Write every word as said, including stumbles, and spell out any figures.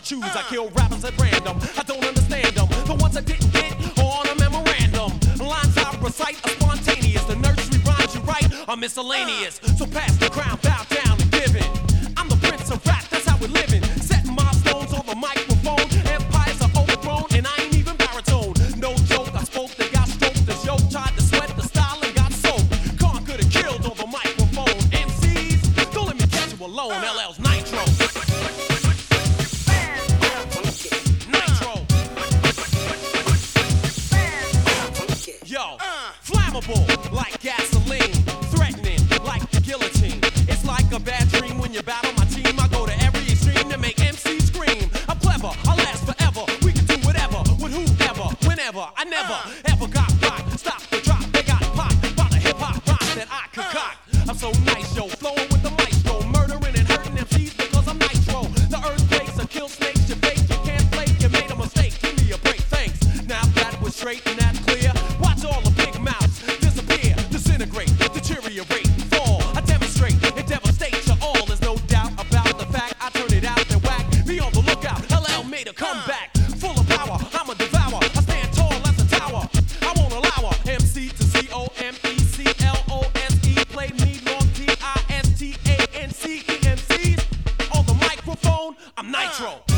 choose. I kill rappers at random. I don't understand them. The ones I didn't get on a memorandum. Lines I recite are spontaneous. The nursery rhymes you write are miscellaneous. So pass the crown, bow down and give it. I'm the prince of rap, that's how we're living. Setting milestones on the microphone. Empires are overthrown and I ain't even baritone. No joke, I spoke, they got stroked. The show tried to sweat the style and got soaked. Conquered and killed on the microphone. M Cs, don't let me catch you alone. L L's Nitro. Yo, flammable like gasoline, threatening like the guillotine. It's like a bad dream when you battle my team. I go to every extreme to make M Cs scream. I'm clever, I last forever. We can do whatever, with whoever, whenever. I never ever got blocked. Stop the drop, they got popped by the hip hop rhyme that I concoct. I'm so nice, yo, flowing with the maestro, murdering and hurting M Cs because I'm Nitro. The earthquakes are kill snakes, you fake, you can't flake, you made a mistake. Give me a break, thanks. Now that was straight and that's clear. Watch all the big mouths disappear, disintegrate, deteriorate, fall. I demonstrate, it devastates you all. There's no doubt about the fact I turn it out and whack. Be on the lookout, L L made a comeback. Full of power, I'm a devourer. I stand tall as a tower. I won't allow a M C to C O M E C L O S E. Play me long T I S T A N C E M Cs. On the microphone, I'm Nitro.